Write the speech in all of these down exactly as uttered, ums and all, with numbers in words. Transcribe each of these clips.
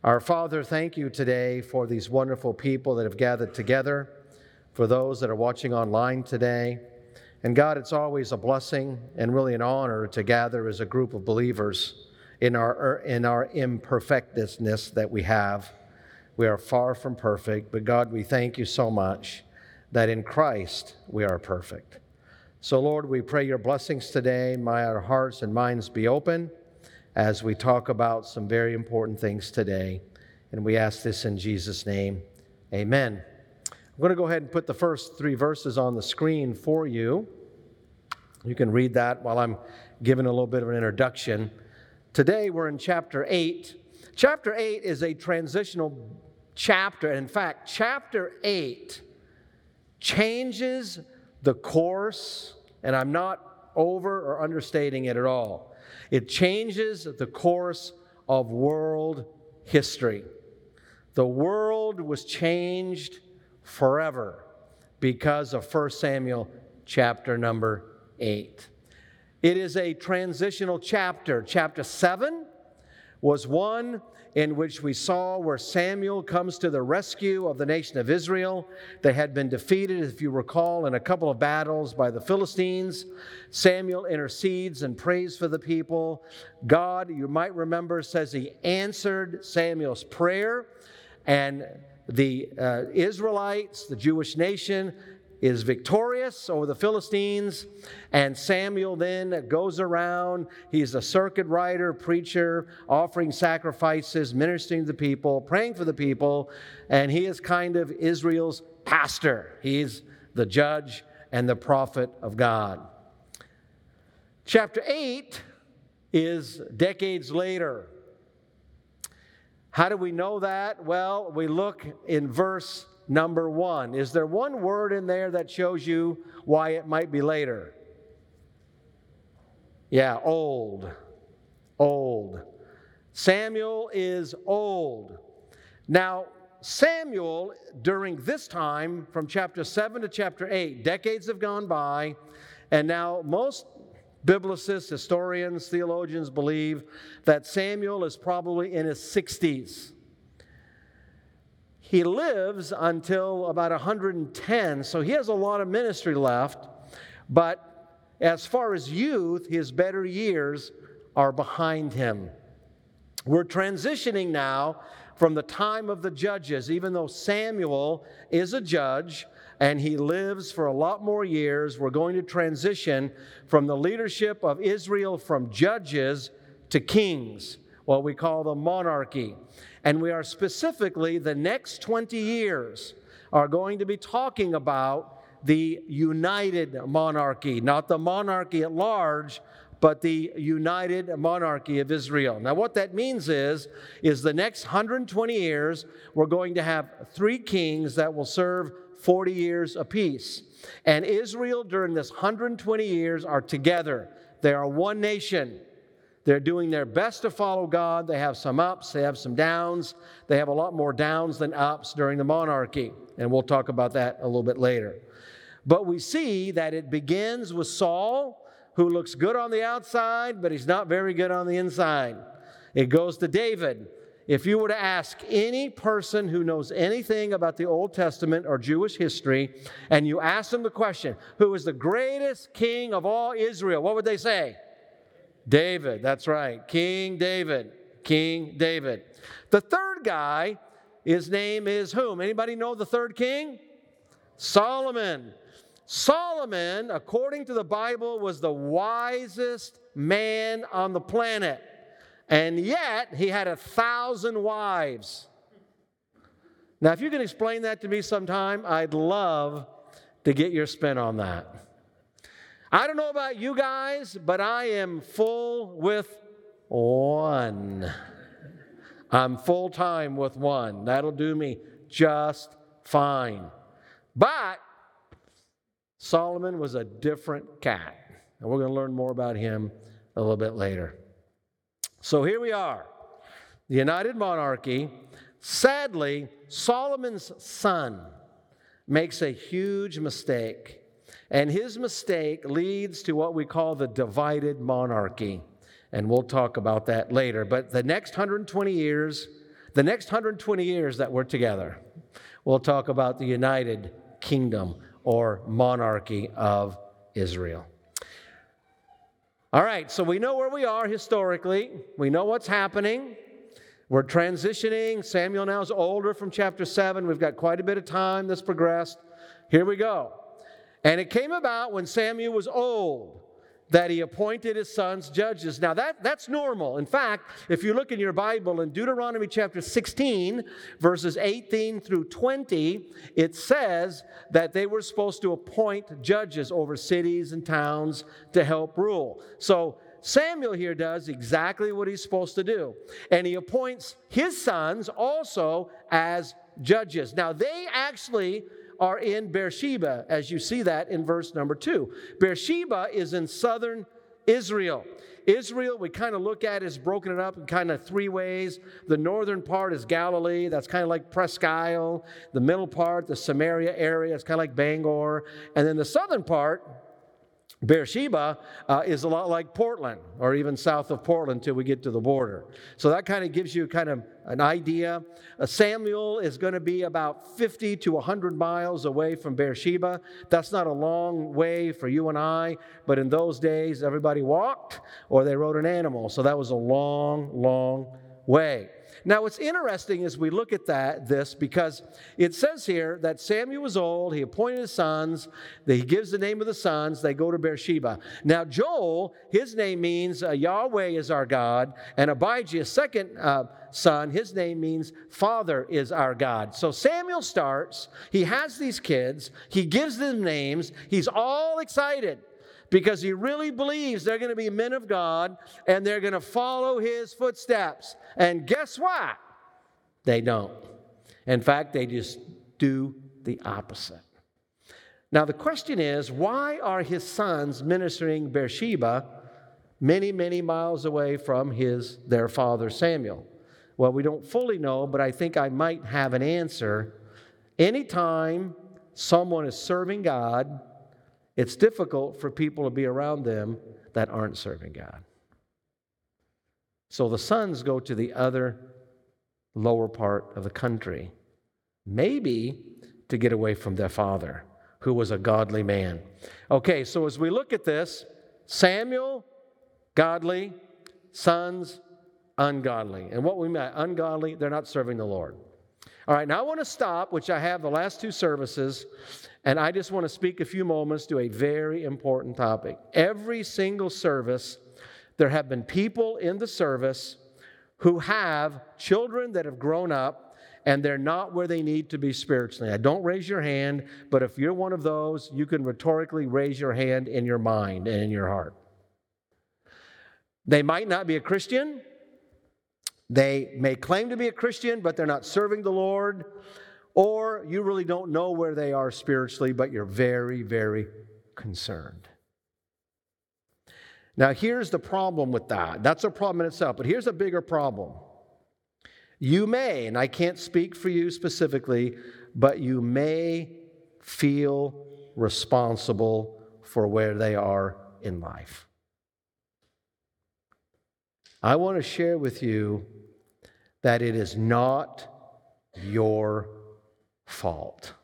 Our Father, thank you today for these wonderful people that have gathered together, for those that are watching online today. And God, it's always a blessing and really an honor to gather as a group of believers in our, in our imperfectness that we have. We are far from perfect, but God, we thank you so much that in Christ we are perfect. So Lord, we pray your blessings today. May our hearts and minds be open as we talk about some very important things today. And we ask this in Jesus' name. Amen. I'm going to go ahead and put the first three verses on the screen for you. You can read that while I'm giving a little bit of an introduction. Today we're in chapter eight. Chapter eight is a transitional chapter. In fact, chapter eight changes the course, and I'm not over or understating it at all. It changes the course of world history. The world was changed forever because of First Samuel chapter number eight. It is a transitional chapter. Chapter seven was one in which we saw where Samuel comes to the rescue of the nation of Israel. They had been defeated, if you recall, in a couple of battles by the Philistines. Samuel intercedes and prays for the people. God, you might remember, says he answered Samuel's prayer, and the uh, Israelites, the Jewish nation, is victorious over the Philistines, and Samuel then goes around. He's a circuit rider, preacher, offering sacrifices, ministering to the people, praying for the people, and he is kind of Israel's pastor. He's the judge and the prophet of God. Chapter eight is decades later. How do we know that? Well, we look in verse number one. Is there one word in there that shows you why it might be later? Yeah, old. Old. Samuel is old. Now, Samuel, during this time, from chapter seven to chapter eight, decades have gone by, and now most biblicists, historians, theologians believe that Samuel is probably in his sixties. He lives until about one hundred ten, so he has a lot of ministry left. But as far as youth, his better years are behind him. We're transitioning now from the time of the judges, even though Samuel is a judge and he lives for a lot more years. We're going to transition from the leadership of Israel from judges to kings, what we call the monarchy. And we are specifically, the next twenty years are going to be talking about the united monarchy, not the monarchy at large, but the united monarchy of Israel. Now what that means is, is the next one hundred twenty years, we're going to have three kings that will serve forty years apiece. And Israel during this one hundred twenty years are together. They are one nation. They're doing their best to follow God. They have some ups, they have some downs. They have a lot more downs than ups during the monarchy. And we'll talk about that a little bit later. But we see that it begins with Saul, who looks good on the outside, but he's not very good on the inside. It goes to David. If you were to ask any person who knows anything about the Old Testament or Jewish history, and you ask them the question, who is the greatest king of all Israel, what would they say? David, that's right. King David. King David. The third guy, his name is whom? Anybody know the third king? Solomon. Solomon, according to the Bible, was the wisest man on the planet. And yet, he had a thousand wives. Now, if you can explain that to me sometime, I'd love to get your spin on that. I don't know about you guys, but I am full with one. I'm full time with one. That'll do me just fine. But Solomon was a different cat. And we're going to learn more about him a little bit later. So here we are, the united monarchy. Sadly, Solomon's son makes a huge mistake. And his mistake leads to what we call the divided monarchy. And we'll talk about that later. But the next one hundred twenty years, The next one hundred twenty years that we're together, we'll talk about the United Kingdom or monarchy of Israel. All right, so we know where we are historically. We know what's happening. We're transitioning. Samuel now is older from chapter seven. We've got quite a bit of time that's progressed. Here we go. And it came about when Samuel was old that he appointed his sons judges. Now that, that's normal. In fact, if you look in your Bible in Deuteronomy chapter sixteen, verses eighteen through twenty, it says that they were supposed to appoint judges over cities and towns to help rule. So Samuel here does exactly what he's supposed to do. And he appoints his sons also as judges. Now they actually are in Beersheba, as you see that in verse number two. Beersheba is in southern Israel. Israel, we kind of look at is broken it up in kind of three ways. The northern part is Galilee. That's kind of like Presque Isle. The middle part, the Samaria area, it's kind of like Bangor. And then the southern part, Beersheba, uh, is a lot like Portland, or even south of Portland till we get to the border. So that kind of gives you kind of an idea. Uh, Samuel is going to be about fifty to one hundred miles away from Beersheba. That's not a long way for you and I, but in those days, everybody walked or they rode an animal. So that was a long, long way. Now, what's interesting is we look at that, this, because it says here that Samuel was old, he appointed his sons, that he gives the name of the sons, they go to Beersheba. Now, Joel, his name means uh, Yahweh is our God, and Abijah, his second uh, son, his name means Father is our God. So Samuel starts, he has these kids, he gives them names, he's all excited, because he really believes they're going to be men of God and they're going to follow his footsteps. And guess what? They don't. In fact, they just do the opposite. Now, the question is, why are his sons ministering Beersheba many, many miles away from his their father Samuel? Well, we don't fully know, but I think I might have an answer. Anytime someone is serving God, it's difficult for people to be around them that aren't serving God. So the sons go to the other lower part of the country, maybe to get away from their father, who was a godly man. Okay, so as we look at this, Samuel, godly, sons, ungodly. And what we mean by ungodly, they're not serving the Lord. All right, now I want to stop, which I have the last two services, and I just want to speak a few moments to a very important topic. Every single service, there have been people in the service who have children that have grown up and they're not where they need to be spiritually. Now, don't raise your hand, but if you're one of those, you can rhetorically raise your hand in your mind and in your heart. They might not be a Christian. They may claim to be a Christian, but they're not serving the Lord. Or you really don't know where they are spiritually, but you're very, very concerned. Now, here's the problem with that. That's a problem in itself, but here's a bigger problem. You may, and I can't speak for you specifically, but you may feel responsible for where they are in life. I want to share with you that it is not your fault.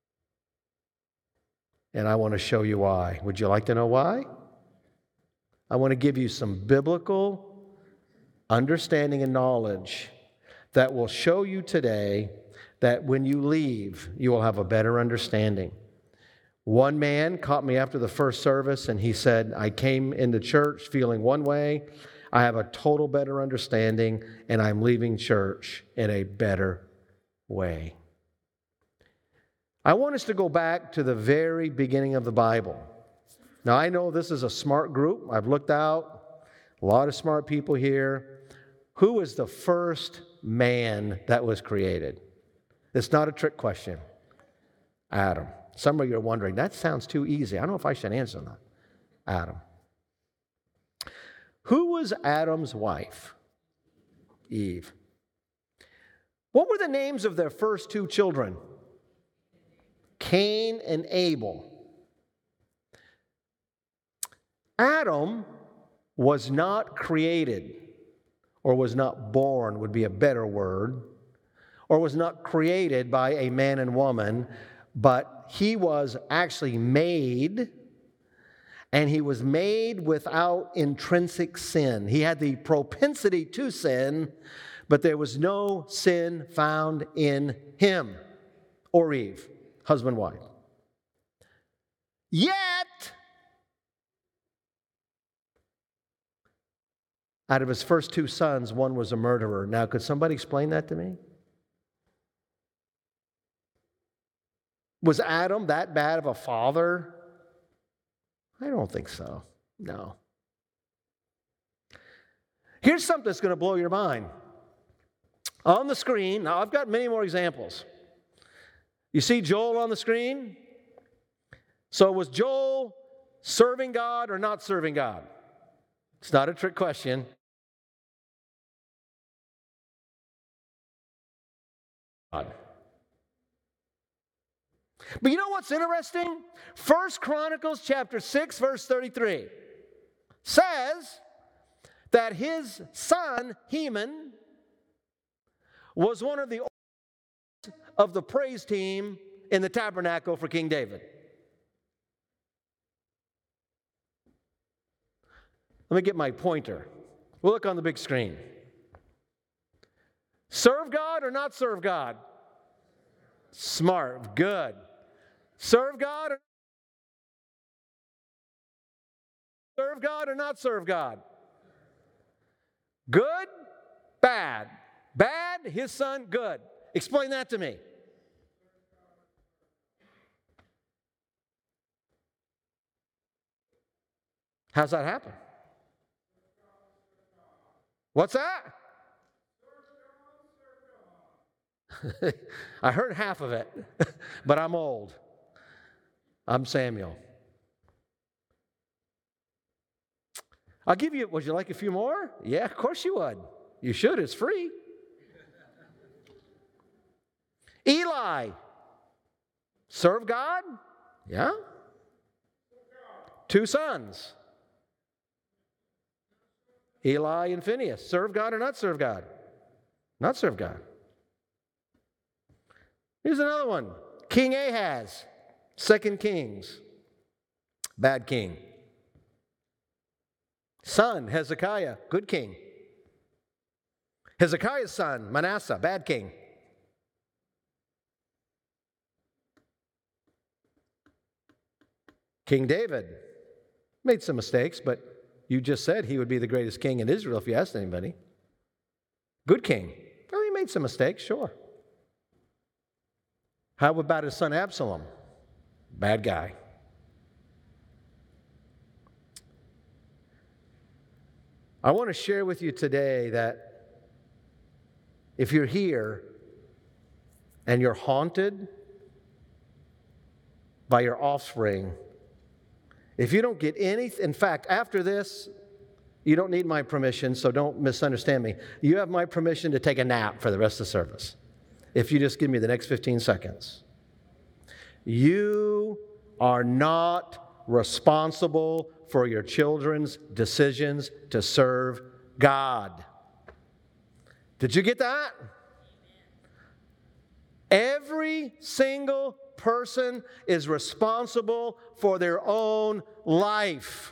And I want to show you why. Would you like to know why? I want to give you some biblical understanding and knowledge that will show you today that when you leave, you will have a better understanding. One man caught me after the first service and he said, I came into church feeling one way. I have a total better understanding and I'm leaving church in a better way. I want us to go back to the very beginning of the Bible. Now, I know this is a smart group. I've looked out, a lot of smart people here. Who was the first man that was created? It's not a trick question. Adam. Some of you are wondering, that sounds too easy. I don't know if I should answer that. Adam. Who was Adam's wife? Eve. What were the names of their first two children? Cain and Abel. Adam was not created, or was not born, would be a better word. or was not created by a man and woman, but he was actually made, and he was made without intrinsic sin. He had the propensity to sin, but there was no sin found in him or Eve, husband, wife. Yet, out of his first two sons, one was a murderer. Now, could somebody explain that to me? Was Adam that bad of a father? I don't think so. No. Here's something that's going to blow your mind. On the screen, now I've got many more examples. You see Joel on the screen? So was Joel serving God or not serving God? It's not a trick question. God. But you know what's interesting? First Chronicles chapter six, verse thirty-three says that his son, Heman, was one of the of the praise team in the tabernacle for King David. Let me get my pointer. We'll look on the big screen. Serve God or not serve God? Smart. Good. Serve God or serve God or not serve God? Good? Bad. Bad, his son, good. Explain that to me. How's that happen? What's that? I heard half of it, but I'm old. I'm Samuel. I'll give you, would you like a few more? Yeah, of course you would. You should, it's free. Eli, serve God? Yeah. Two sons. Eli and Phinehas, serve God or not serve God? Not serve God. Here's another one. King Ahaz, Second Kings. Bad king. Son, Hezekiah, good king. Hezekiah's son, Manasseh, bad king. King David made some mistakes, but you just said he would be the greatest king in Israel if you asked anybody. Good king. Well, he made some mistakes, sure. How about his son Absalom? Bad guy. I want to share with you today that if you're here and you're haunted by your offspring, if you don't get anything, in fact, after this, you don't need my permission, so don't misunderstand me. You have my permission to take a nap for the rest of the service, if you just give me the next fifteen seconds. You are not responsible for your children's decisions to serve God. Did you get that? Every single person is responsible for their own life.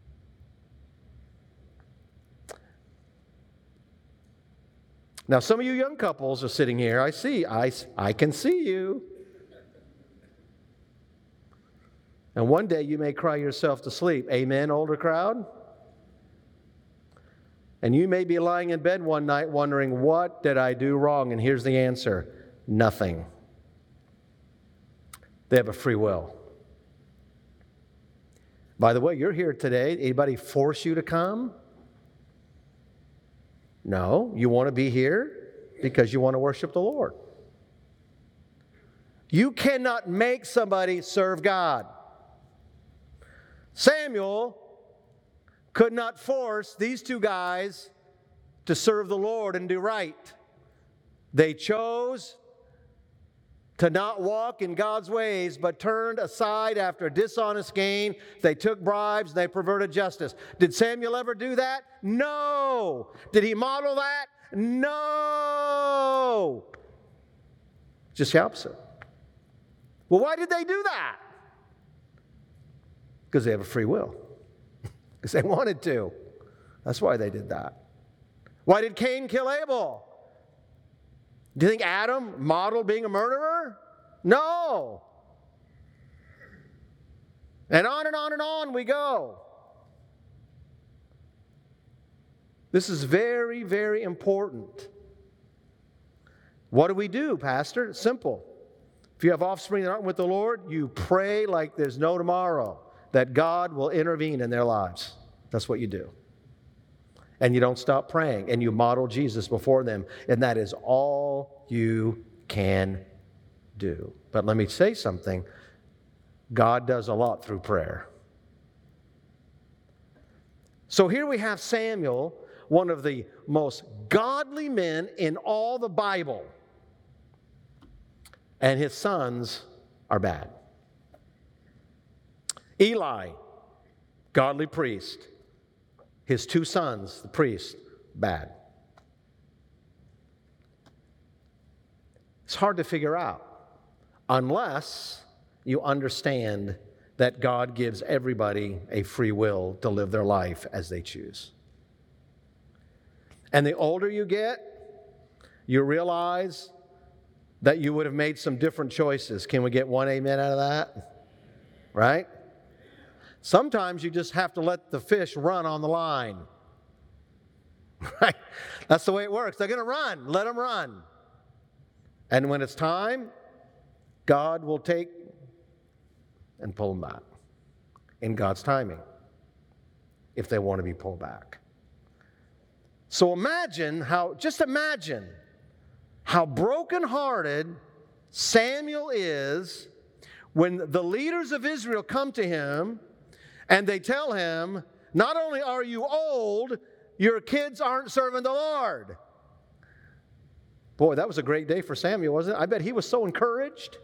Now, some of you young couples are sitting here. I see. I, I can see you. And one day you may cry yourself to sleep. Amen, older crowd? And you may be lying in bed one night wondering, what did I do wrong? And here's the answer. Nothing. They have a free will. By the way, you're here today. Anybody force you to come? No. You want to be here because you want to worship the Lord. You cannot make somebody serve God. Samuel could not force these two guys to serve the Lord and do right. They chose to not walk in God's ways, but turned aside after dishonest gain. They took bribes, they perverted justice. Did Samuel ever do that? No. Did he model that? No. Just the opposite. Well, why did they do that? Because they have a free will. Because they wanted to. That's why they did that. Why did Cain kill Abel? Do you think Adam modeled being a murderer? No. And on and on and on we go. This is very, very important. What do we do, Pastor? It's simple. If you have offspring that aren't with the Lord, you pray like there's no tomorrow, that God will intervene in their lives. That's what you do. And you don't stop praying, and you model Jesus before them, and that is all you can do. But let me say something. God does a lot through prayer. So here we have Samuel, one of the most godly men in all the Bible, and his sons are bad. Eli, godly priest. His two sons, the priest, bad. It's hard to figure out unless you understand that God gives everybody a free will to live their life as they choose. And the older you get, you realize that you would have made some different choices. Can we get one amen out of that? Right? Sometimes you just have to let the fish run on the line. Right? That's the way it works. They're going to run. Let them run. And when it's time, God will take and pull them back in God's timing if they want to be pulled back. So imagine how, just imagine how brokenhearted Samuel is when the leaders of Israel come to him and they tell him, not only are you old, your kids aren't serving the Lord. Boy, that was a great day for Samuel, wasn't it? I bet he was so encouraged.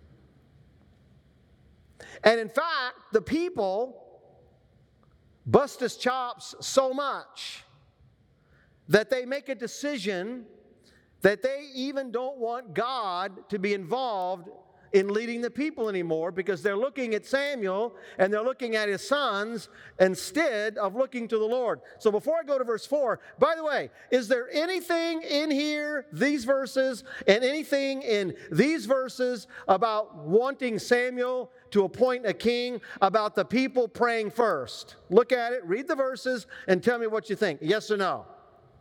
And in fact, the people bust his chops so much that they make a decision that they even don't want God to be involved in leading the people anymore, because they're looking at Samuel and they're looking at his sons instead of looking to the Lord. So before I go to verse four, by the way, is there anything in here, these verses, and anything in these verses about wanting Samuel to appoint a king, about the people praying first? Look at it, read the verses, and tell me what you think. Yes or no?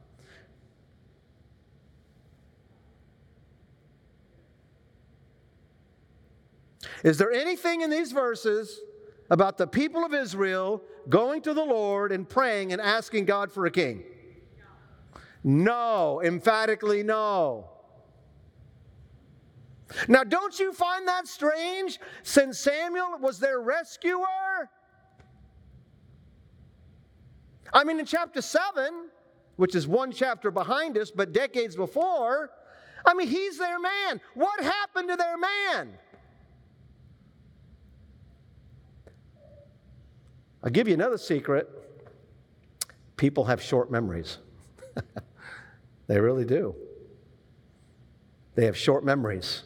Is there anything in these verses about the people of Israel going to the Lord and praying and asking God for a king? No, emphatically no. Now, don't you find that strange, since Samuel was their rescuer? I mean, in chapter seven, which is one chapter behind us, but decades before, I mean, he's their man. What happened to their man? I'll give you another secret. People have short memories. They really do. They have short memories.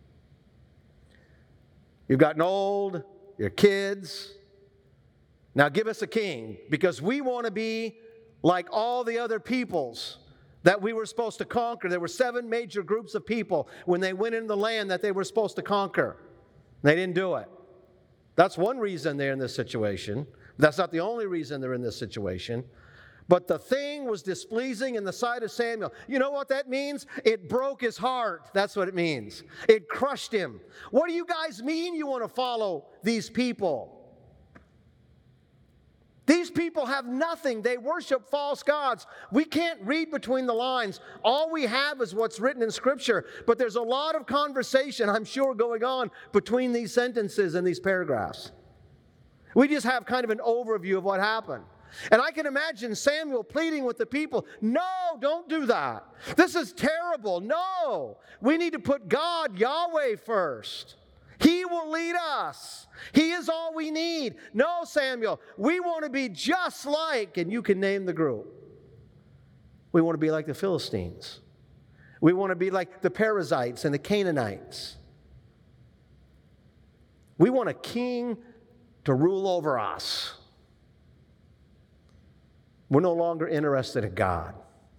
You've gotten old, your kids. Now give us a king, because we want to be like all the other peoples that we were supposed to conquer. There were seven major groups of people when they went into the land that they were supposed to conquer. They didn't do it. That's one reason they're in this situation. That's not the only reason they're in this situation. But the thing was displeasing in the sight of Samuel. You know what that means? It broke his heart. That's what it means. It crushed him. What do you guys mean you want to follow these people? These people have nothing. They worship false gods. We can't read between the lines. All we have is what's written in Scripture. But there's a lot of conversation, I'm sure, going on between these sentences and these paragraphs. We just have kind of an overview of what happened. And I can imagine Samuel pleading with the people, no, don't do that. This is terrible. No, we need to put God, Yahweh, first. He will lead us. He is all we need. No, Samuel, we want to be just like, and you can name the group. We want to be like the Philistines. We want to be like the Perizzites and the Canaanites. We want a king to rule over us. We're no longer interested in God.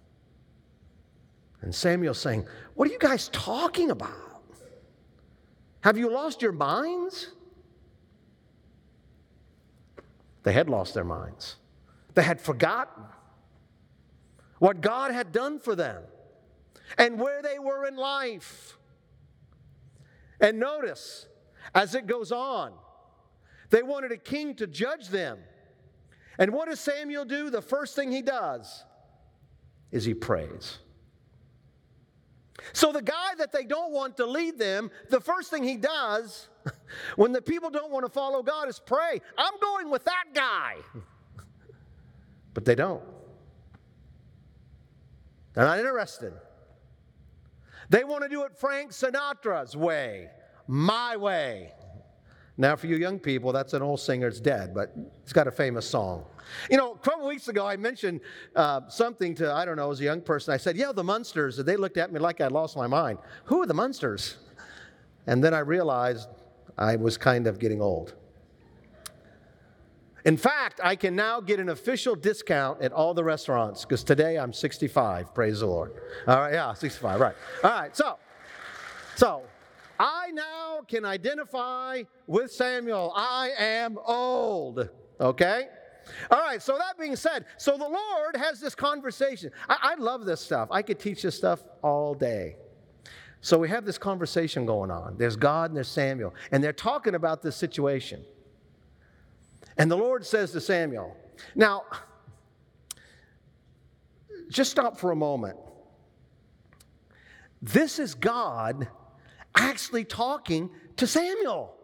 And Samuel's saying, what are you guys talking about? Have you lost your minds? They had lost their minds. They had forgotten what God had done for them and where they were in life. And notice, as it goes on, they wanted a king to judge them. And what does Samuel do? The first thing he does is he prays. So the guy that they don't want to lead them, the first thing he does when the people don't want to follow God is pray. I'm going with that guy. But they don't. They're not interested. They want to do it Frank Sinatra's way, my way. Now, for you young people, that's an old singer. It's dead, but he's got a famous song. You know, a couple weeks ago, I mentioned uh, something to, I don't know, as a young person. I said, yeah, the Munsters. And they looked at me like I'd lost my mind. Who are the Munsters? And then I realized I was kind of getting old. In fact, I can now get an official discount at all the restaurants because today I'm sixty-five, praise the Lord. All right, yeah, sixty-five, right. All right, so, so I now can identify with Samuel. I am old, okay? All right, so that being said, so the Lord has this conversation. I, I love this stuff. I could teach this stuff all day. So we have this conversation going on. There's God and there's Samuel, and they're talking about this situation. And the Lord says to Samuel, now, just stop for a moment. This is God actually talking to Samuel.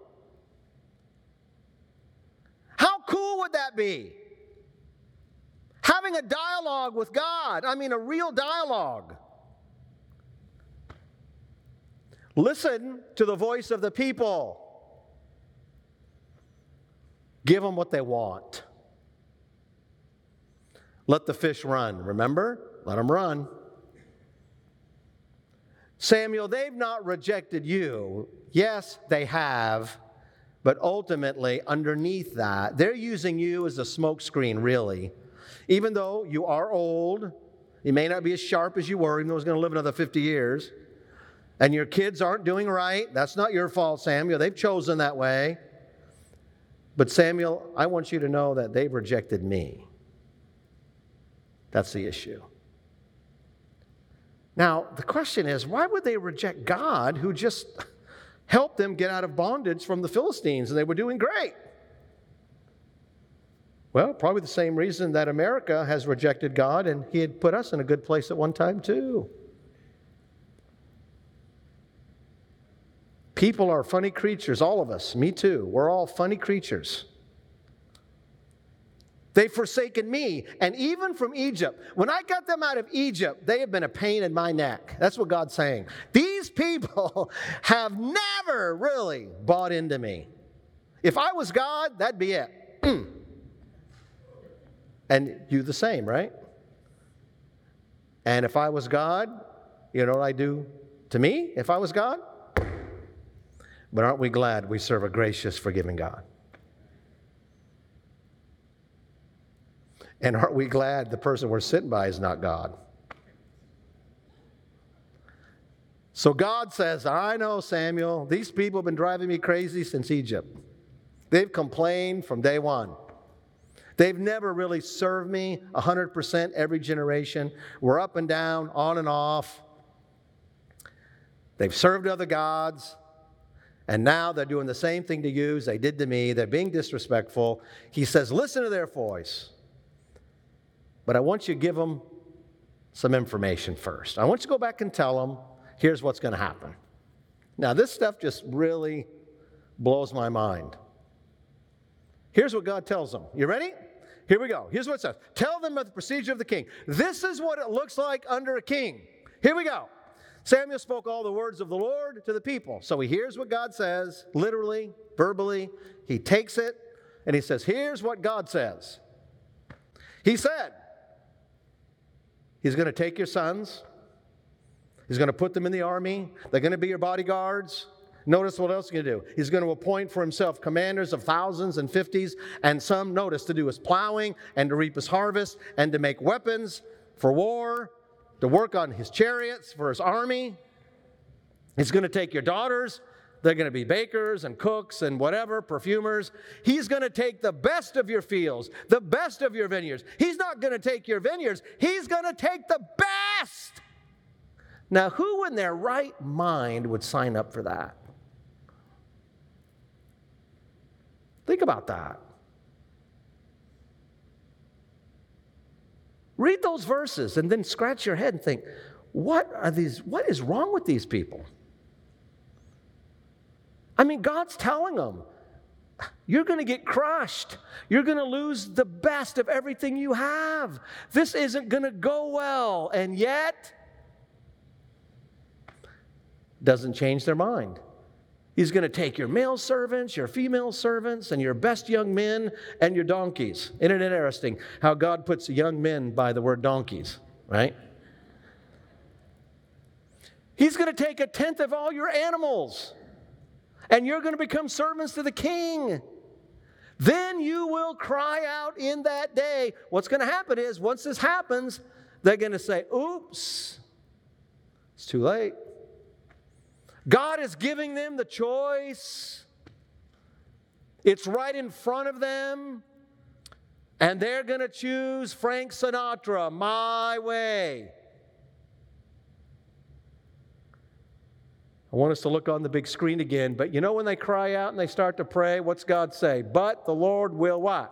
How cool would that be? Having a dialogue with God. I mean, a real dialogue. Listen to the voice of the people. Give them what they want. Let the fish run. Remember? Let them run. Samuel, they've not rejected you. Yes, they have. But ultimately, underneath that, they're using you as a smokescreen, really. Even though you are old, you may not be as sharp as you were, even though it's going to live another fifty years. And your kids aren't doing right. That's not your fault, Samuel. They've chosen that way. But Samuel, I want you to know that they've rejected me. That's the issue. Now, the question is, why would they reject God who just helped them get out of bondage from the Philistines and they were doing great? Well, probably the same reason that America has rejected God and He had put us in a good place at one time too. People are funny creatures, all of us, me too. We're all funny creatures. They've forsaken me, and even from Egypt. When I got them out of Egypt, they have been a pain in my neck. That's what God's saying. These people have never really bought into me. If I was God, that'd be it. Mm. And you the same, right? And if I was God, you know what I do to me if I was God? But aren't we glad we serve a gracious, forgiving God? And aren't we glad the person we're sitting by is not God? So God says, I know, Samuel, these people have been driving me crazy since Egypt. They've complained from day one. They've never really served me one hundred percent every generation. We're up and down, on and off. They've served other gods. And now they're doing the same thing to you as they did to me. They're being disrespectful. He says, listen to their voice. But I want you to give them some information first. I want you to go back and tell them, here's what's going to happen. Now, this stuff just really blows my mind. Here's what God tells them. You ready? Here we go. Here's what it says. Tell them of the procedure of the king. This is what it looks like under a king. Here we go. Samuel spoke all the words of the Lord to the people. So he hears what God says, literally, verbally. He takes it, and he says, here's what God says. He said, He's going to take your sons. He's going to put them in the army. They're going to be your bodyguards. Notice what else he's going to do. He's going to appoint for himself commanders of thousands and fifties, and some, notice, to do his plowing and to reap his harvest and to make weapons for war, to work on his chariots for his army. He's going to take your daughters. They're going to be bakers and cooks and whatever, perfumers. He's going to take the best of your fields, the best of your vineyards. He's not going to take your vineyards. He's going to take the best. Now, who in their right mind would sign up for that? Think about that. Read those verses and then scratch your head and think, what are these, what is wrong with these people? I mean, God's telling them, you're going to get crushed. You're going to lose the best of everything you have. This isn't going to go well. And yet, doesn't change their mind. He's going to take your male servants, your female servants, and your best young men and your donkeys. Isn't it interesting how God puts young men by the word donkeys, right? He's going to take a tenth of all your animals, and you're going to become servants to the king. Then you will cry out in that day. What's going to happen is, once this happens, they're going to say, oops, it's too late. God is giving them the choice. It's right in front of them. And they're going to choose Frank Sinatra, My Way. I want us to look on the big screen again. But you know when they cry out and they start to pray, what's God say? But the Lord will what?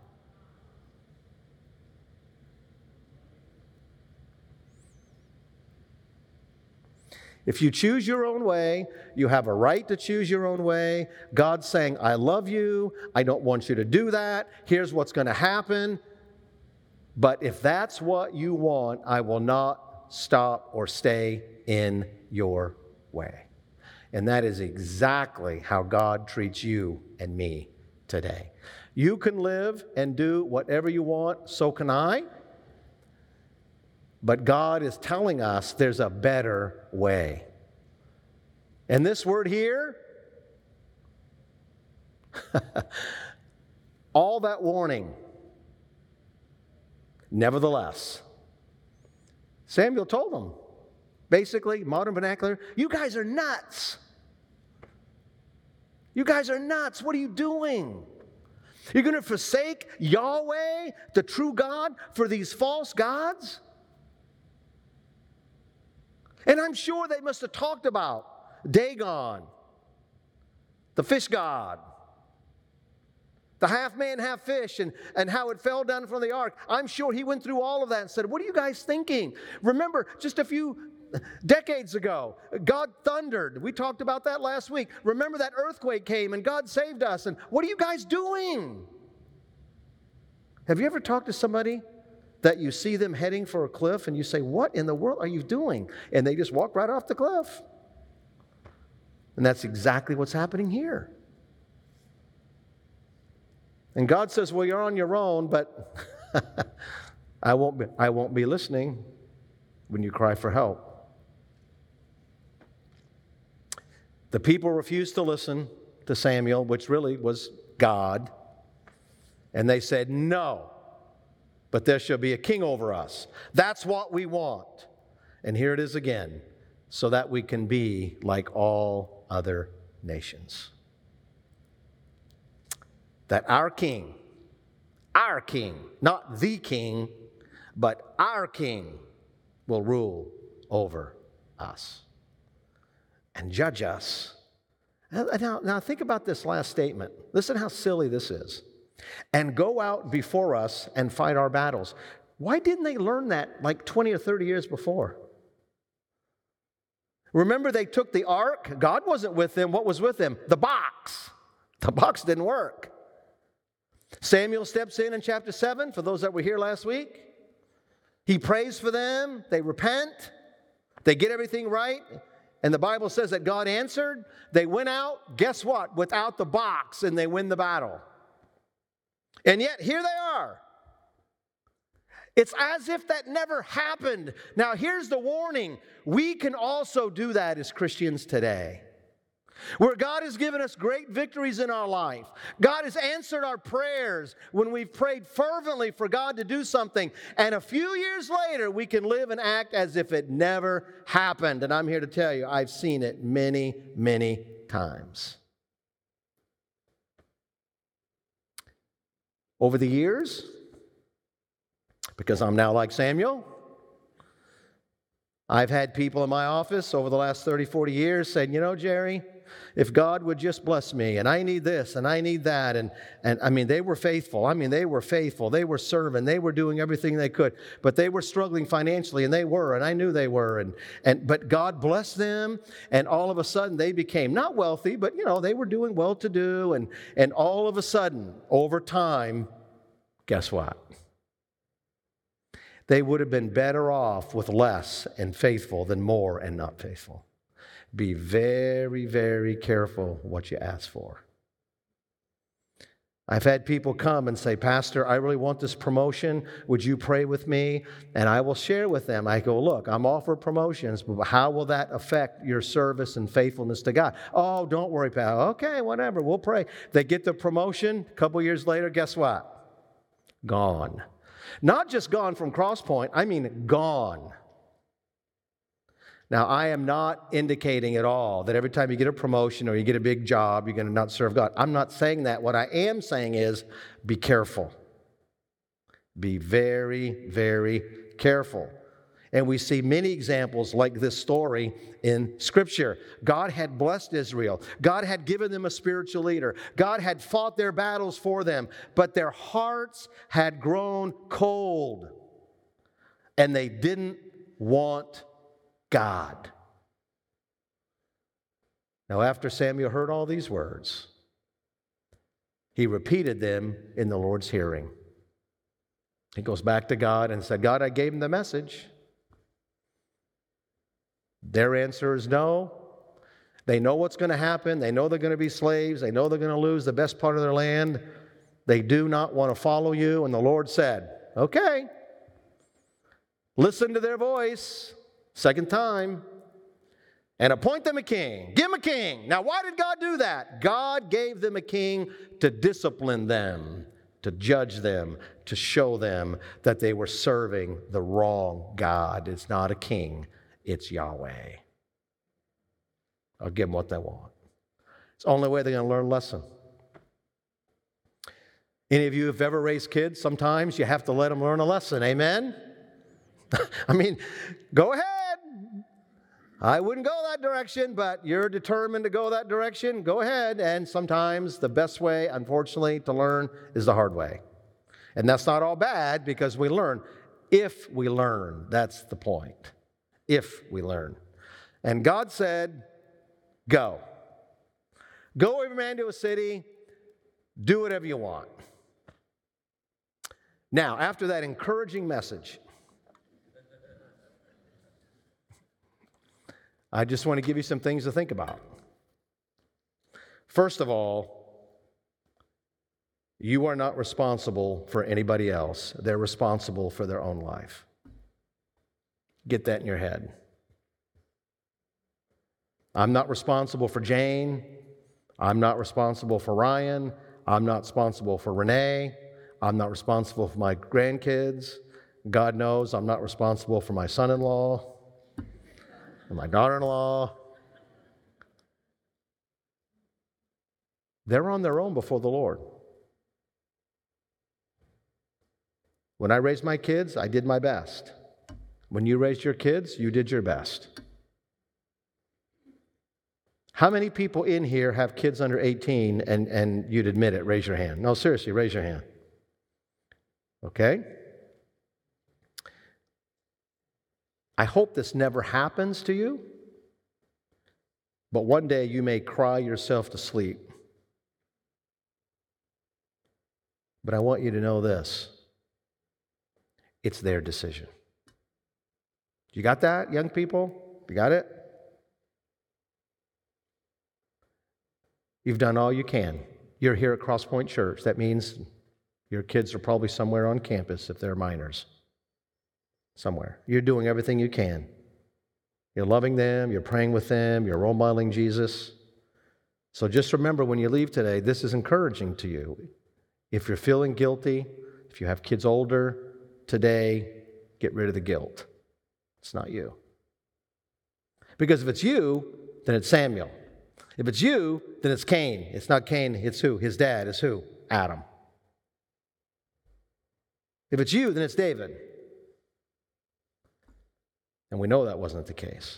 If you choose your own way, you have a right to choose your own way. God's saying, I love you. I don't want you to do that. Here's what's going to happen. But if that's what you want, I will not stop or stay in your way. And that is exactly how God treats you and me today. You can live and do whatever you want, so can I. But God is telling us there's a better way. And this word here, all that warning. Nevertheless, Samuel told them, basically, modern vernacular, you guys are nuts. You guys are nuts. What are you doing? You're going to forsake Yahweh, the true God, for these false gods? And I'm sure they must have talked about Dagon, the fish god, the half man, half fish, and, and how it fell down from the ark. I'm sure he went through all of that and said, what are you guys thinking? Remember, just a few decades ago, God thundered. We talked about that last week. Remember that earthquake came and God saved us. And what are you guys doing? Have you ever talked to somebody that you see them heading for a cliff and you say, what in the world are you doing? And they just walk right off the cliff. And that's exactly what's happening here. And God says, well, you're on your own, but I won't be, I won't be listening when you cry for help. The people refused to listen to Samuel, which really was God. And they said, no. But there shall be a king over us. That's what we want. And here it is again, so that we can be like all other nations. That our king, our king, not the king, but our king will rule over us and judge us. Now, now think about this last statement. Listen how silly this is. And go out before us and fight our battles. Why didn't they learn that like twenty or thirty years before? Remember, they took the ark. God wasn't with them. What was with them? The box. The box didn't work. Samuel steps in in chapter seven, for those that were here last week. He prays for them. They repent. They get everything right. And the Bible says that God answered. They went out, guess what? Without the box, and they win the battle. And yet, here they are. It's as if that never happened. Now, here's the warning. We can also do that as Christians today. Where God has given us great victories in our life. God has answered our prayers when we've prayed fervently for God to do something. And a few years later, we can live and act as if it never happened. And I'm here to tell you, I've seen it many, many times. Over the years, because I'm now like Samuel, I've had people in my office over the last thirty, forty years saying, you know, Jerry, if God would just bless me, and I need this, and I need that, and, and I mean, they were faithful. I mean, they were faithful. They were serving. They were doing everything they could, but they were struggling financially, and they were, and I knew they were, and, and but God blessed them, and all of a sudden, they became not wealthy, but, you know, they were doing well-to-do, and, and all of a sudden, over time, guess what? They would have been better off with less and faithful than more and not faithful. Be very, very careful what you ask for. I've had people come and say, Pastor, I really want this promotion. Would you pray with me? And I will share with them. I go, look, I'm all for promotions, but how will that affect your service and faithfulness to God? Oh, don't worry, pal. Okay, whatever, we'll pray. They get the promotion. A couple years later, guess what? Gone. Not just gone from Crosspoint, I mean gone. Now, I am not indicating at all that every time you get a promotion or you get a big job, you're going to not serve God. I'm not saying that. What I am saying is be careful. Be very, very careful. And we see many examples like this story in Scripture. God had blessed Israel. God had given them a spiritual leader. God had fought their battles for them. But their hearts had grown cold. And they didn't want God. Now, after Samuel heard all these words, he repeated them in the Lord's hearing. He goes back to God and said, God, I gave him the message. Their answer is no. They know what's going to happen. They know they're going to be slaves. They know they're going to lose the best part of their land. They do not want to follow you. And the Lord said, okay, listen to their voice. Second time, and appoint them a king. Give them a king. Now, why did God do that? God gave them a king to discipline them, to judge them, to show them that they were serving the wrong God. It's not a king, it's Yahweh. I'll give them what they want. It's the only way they're going to learn a lesson. Any of you have ever raised kids? Sometimes you have to let them learn a lesson. Amen? I mean, go ahead. I wouldn't go that direction, but you're determined to go that direction. Go ahead. And sometimes the best way, unfortunately, to learn is the hard way. And that's not all bad because we learn. If we learn, that's the point. If we learn. And God said, go. Go every man to a city. Do whatever you want. Now, after that encouraging message, I just want to give you some things to think about. First of all, you are not responsible for anybody else. They're responsible for their own life. Get that in your head. I'm not responsible for Jane. I'm not responsible for Ryan. I'm not responsible for Renee. I'm not responsible for my grandkids. God knows I'm not responsible for my son-in-law. My daughter-in-law, they're on their own before the Lord. When I raised my kids, I did my best. When you raised your kids, you did your best. How many people in here have kids under eighteen and, and you'd admit it? Raise your hand. No, seriously, raise your hand. Okay? I hope this never happens to you, but one day you may cry yourself to sleep. But I want you to know this. It's their decision. You got that, young people? You got it? You've done all you can. You're here at Crosspoint Church. That means your kids are probably somewhere on campus if they're minors. somewhere. You're doing everything you can. You're loving them, you're praying with them, you're role modeling Jesus. So just remember when you leave today, this is encouraging to you. If you're feeling guilty, if you have kids older, today, get rid of the guilt. It's not you. Because if it's you, then it's Samuel. If it's you, then it's Cain. It's not Cain, it's who? His dad is who? Adam. If it's you, then it's David. And we know that wasn't the case.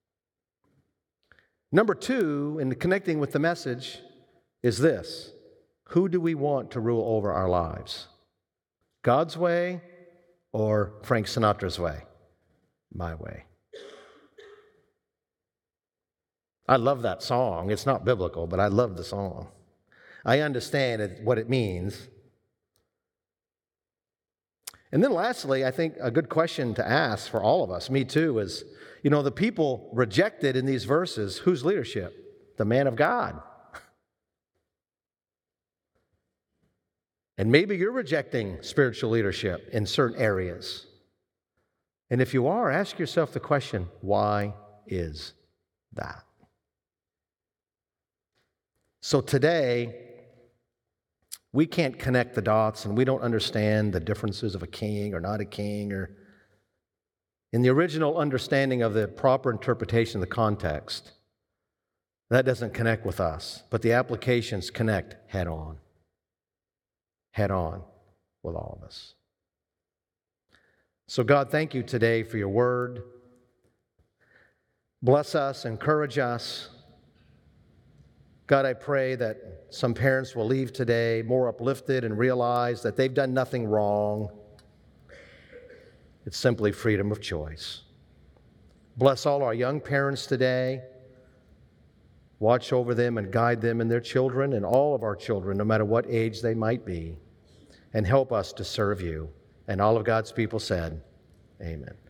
Number two, in connecting with the message, is this. Who do we want to rule over our lives? God's way or Frank Sinatra's way? My way. I love that song. It's not biblical, but I love the song. I understand it, what it means. And then lastly, I think a good question to ask for all of us, me too, is, you know, the people rejected in these verses, whose leadership? The man of God. And maybe you're rejecting spiritual leadership in certain areas. And if you are, ask yourself the question, why is that? So today, we can't connect the dots and we don't understand the differences of a king or not a king, or in the original understanding of the proper interpretation of the context. That doesn't connect with us, but the applications connect head on. Head on with all of us. So God, thank you today for your word. Bless us, encourage us. God, I pray that some parents will leave today more uplifted and realize that they've done nothing wrong. It's simply freedom of choice. Bless all our young parents today. Watch over them and guide them and their children and all of our children, no matter what age they might be. And help us to serve you. And all of God's people said, amen.